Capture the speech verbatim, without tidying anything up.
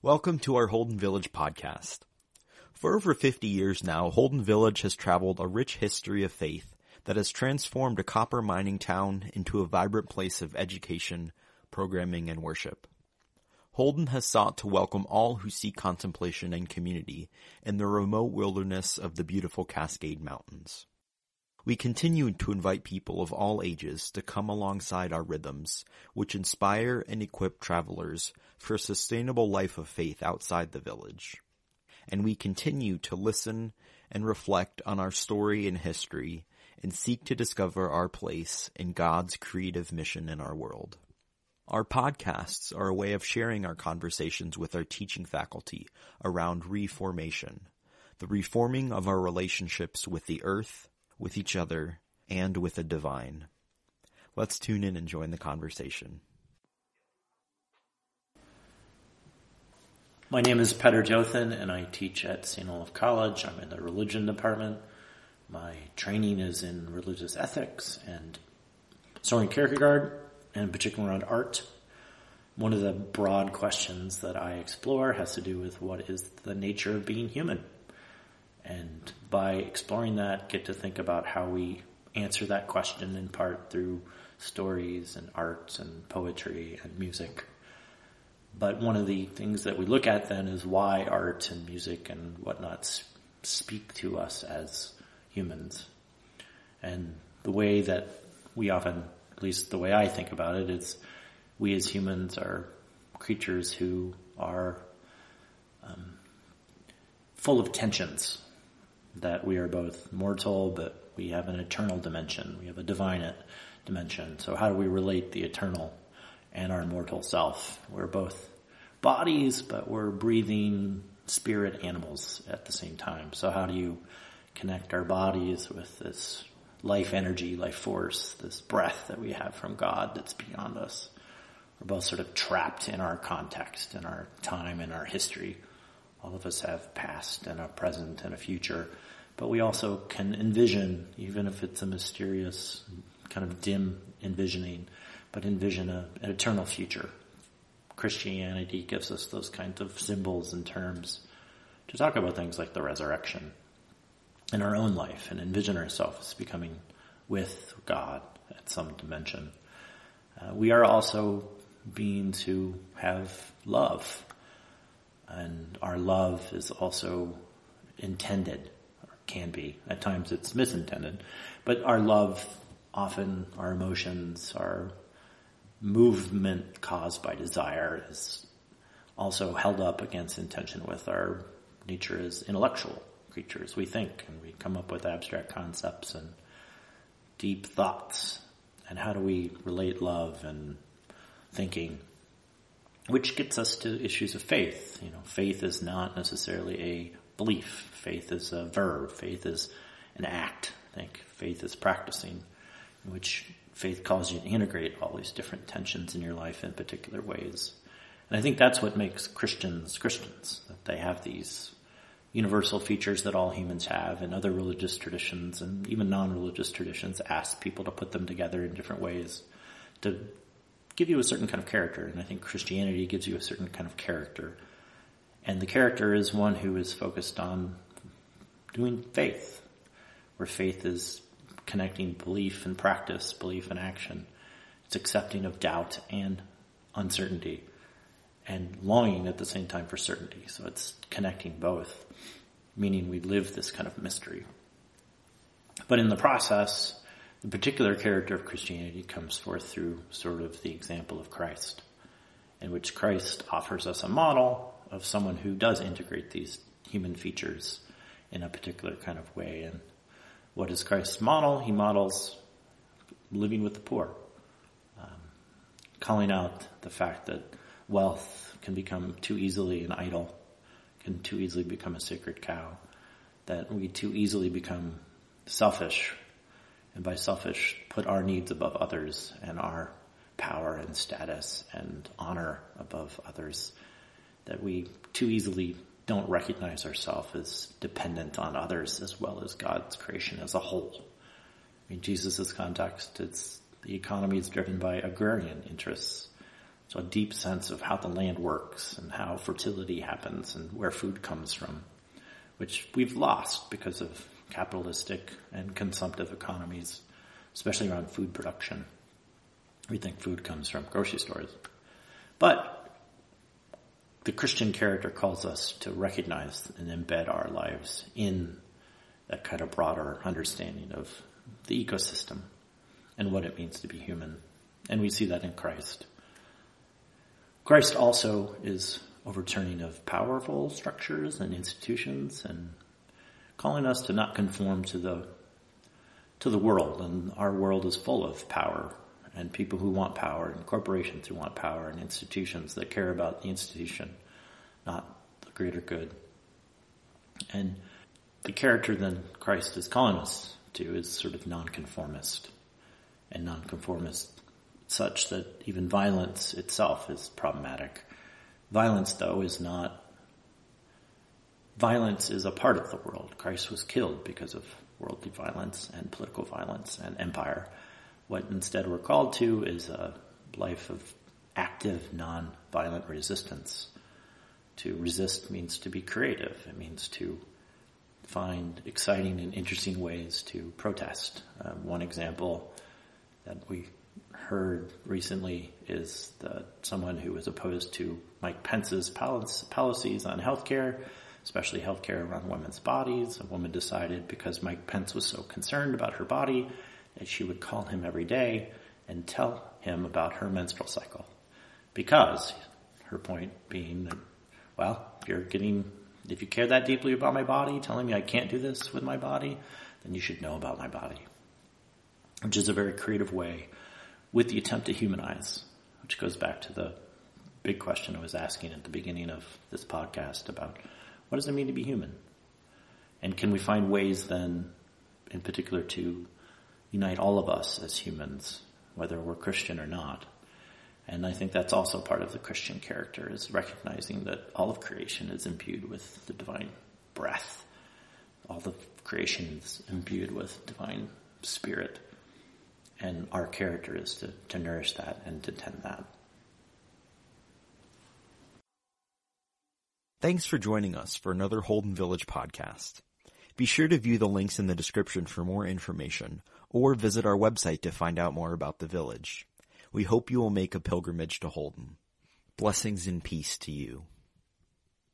Welcome to our Holden Village podcast. For over fifty years now, Holden Village has traveled a rich history of faith that has transformed a copper mining town into a vibrant place of education, programming, and worship. Holden has sought to welcome all who seek contemplation and community in the remote wilderness of the beautiful Cascade Mountains. We continue to invite people of all ages to come alongside our rhythms, which inspire and equip travelers for a sustainable life of faith outside the village. And we continue to listen and reflect on our story and history and seek to discover our place in God's creative mission in our world. Our podcasts are a way of sharing our conversations with our teaching faculty around reformation, the reforming of our relationships with the earth, with each other, and with the divine. Let's tune in and join the conversation. My name is Petter Jothan, and I teach at Saint Olaf College. I'm in the religion department. My training is in religious ethics and Soren Kierkegaard, and in particular around art. One of the broad questions that I explore has to do with what is the nature of being human. And by exploring that, get to think about how we answer that question in part through stories and arts and poetry and music. But one of the things that we look at then is why art and music and whatnot speak to us as humans. And the way that we often, at least the way I think about it, is we as humans are creatures who are um, full of tensions. That we are both mortal, but we have an eternal dimension. We have a divine dimension. So how do we relate the eternal and our mortal self? We're both bodies, but we're breathing spirit animals at the same time. So how do you connect our bodies with this life energy, life force, this breath that we have from God that's beyond us? We're both sort of trapped in our context, in our time, in our history. All of us have past and a present and a future, but we also can envision, even if it's a mysterious, kind of dim envisioning, but envision a, an eternal future. Christianity gives us those kinds of symbols and terms to talk about things like the resurrection in our own life and envision ourselves becoming with God at some dimension. Uh, we are also beings who have love. And our love is also intended, or can be. At times it's misintended. But our love, often our emotions, our movement caused by desire is also held up against intention with our nature as intellectual creatures. We think and we come up with abstract concepts and deep thoughts. And how do we relate love and thinking? Which gets us to issues of faith. You know, faith is not necessarily a belief. Faith is a verb. Faith is an act. I think faith is practicing, in which faith calls you to integrate all these different tensions in your life in particular ways. And I think that's what makes Christians Christians, that they have these universal features that all humans have, and other religious traditions and even non-religious traditions ask people to put them together in different ways to give you a certain kind of character, and I think Christianity gives you a certain kind of character. And the character is one who is focused on doing faith, where faith is connecting belief and practice, belief and action. It's accepting of doubt and uncertainty, and longing at the same time for certainty. So it's connecting both, meaning we live this kind of mystery. But in the process, the particular character of Christianity comes forth through sort of the example of Christ, in which Christ offers us a model of someone who does integrate these human features in a particular kind of way. And what is Christ's model? He models living with the poor, um, calling out the fact that wealth can become too easily an idol, can too easily become a sacred cow, that we too easily become selfish, and by selfish, put our needs above others and our power and status and honor above others, that we too easily don't recognize ourselves as dependent on others as well as God's creation as a whole. In Jesus' context, it's the economy is driven by agrarian interests. So a deep sense of how the land works and how fertility happens and where food comes from, which we've lost because of capitalistic and consumptive economies, especially around food production. We think food comes from grocery stores. But the Christian character calls us to recognize and embed our lives in that kind of broader understanding of the ecosystem and what it means to be human. And we see that in Christ. Christ also is overturning of powerful structures and institutions and calling us to not conform to the to the world. And our world is full of power and people who want power and corporations who want power and institutions that care about the institution, not the greater good. And the character then Christ is calling us to is sort of nonconformist, and nonconformist such that even violence itself is problematic. Violence, though, is not... Violence is a part of the world. Christ was killed because of worldly violence and political violence and empire. What instead we're called to is a life of active, non-violent resistance. To resist means to be creative. It means to find exciting and interesting ways to protest. Um, one example that we heard recently is that someone who was opposed to Mike Pence's policies on healthcare, especially healthcare around women's bodies. A woman decided, because Mike Pence was so concerned about her body, that she would call him every day and tell him about her menstrual cycle. Because, her point being that, well, if you're getting, if you care that deeply about my body, telling me I can't do this with my body, then you should know about my body. Which is a very creative way with the attempt to humanize, which goes back to the big question I was asking at the beginning of this podcast about what does it mean to be human? And can we find ways then, in particular, to unite all of us as humans, whether we're Christian or not? And I think that's also part of the Christian character, is recognizing that all of creation is imbued with the divine breath. All of creation is imbued with divine spirit. And our character is to, to nourish that and to tend that. Thanks for joining us for another Holden Village podcast. Be sure to view the links in the description for more information, or visit our website to find out more about the village. We hope you will make a pilgrimage to Holden. Blessings and peace to you.